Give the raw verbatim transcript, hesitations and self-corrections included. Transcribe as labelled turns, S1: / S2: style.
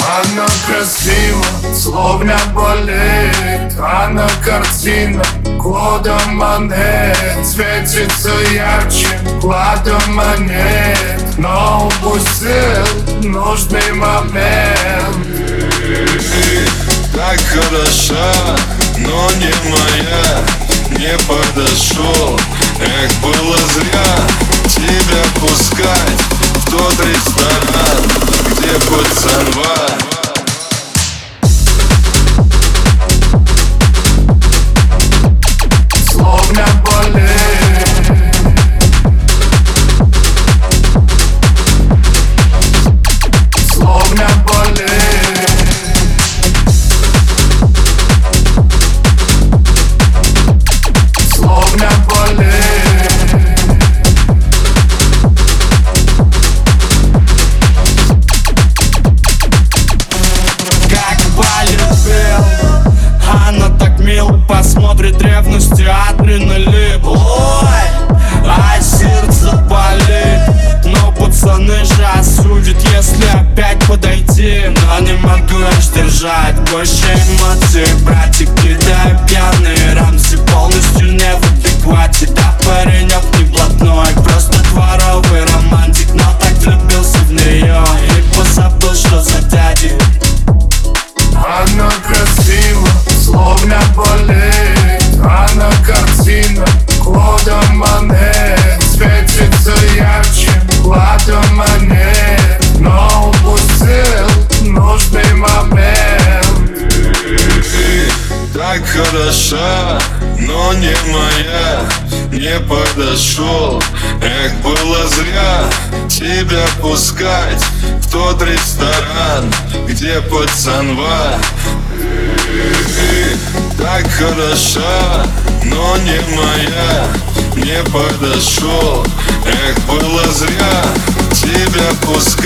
S1: Она красива, словно балет. Она картина, кладом монет. Светится ярче, кладом монет. Но упустил нужный момент.
S2: Так хороша, но не моя. Не подошел, эх, было зря тебя пускать в тот ресторан, где пацанва.
S1: Словно балет. Словно балет. Словно балет.
S3: Как полюбил, она так мило посмотрит, ревностью адреналин. Ой, а сердце болит. Но пацаны же осудят, если опять подойти. Но не могу я сдержать больше эмоций. Братик, кидаю пьяные рамсы, полностью не в адеквате. Да, паренек не блатной, просто дворовый романтик. Но так влюбился в нее и позабыл, что за дяди.
S1: Она красива, словно балет. Она картина, кладом монет. Светится ярче, кладом монет. Но упустил нужный момент.
S2: Так хороша, но не моя. Не подошел, эх, было зря тебя пускать в тот ресторан, где пацанва. Так хороша, но не моя. Не подошел, эх, было зря тебя пускать